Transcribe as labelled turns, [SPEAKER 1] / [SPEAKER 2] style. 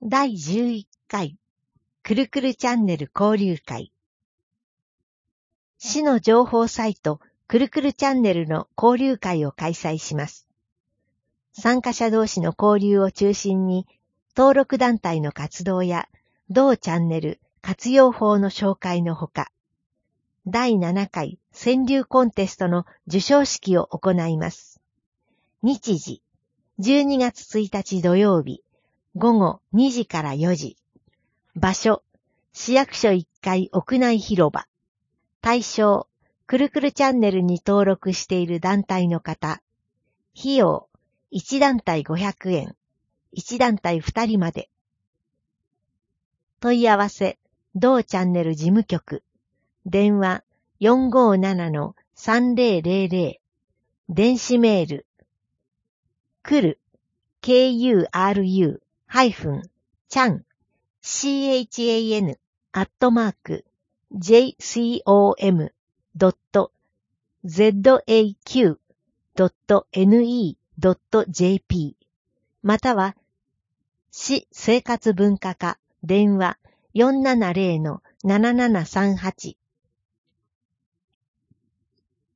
[SPEAKER 1] 第11回くるくるチャンネル交流会。市の情報サイトくるくるチャンネルの交流会を開催します。参加者同士の交流を中心に登録団体の活動や同チャンネル活用法の紹介のほか、第7回川柳コンテストの授賞式を行います。日時、12月1日土曜日、午後2時から4時。場所、市役所1階屋内広場。対象、くるくるチャンネルに登録している団体の方。費用、1団体500円。1団体2人まで。問い合わせ、同チャンネル事務局。電話、457-3000。電子メール。くる、chan,chan,chan,jcom.zaq.ne.jp または、市生活文化課電話470-7738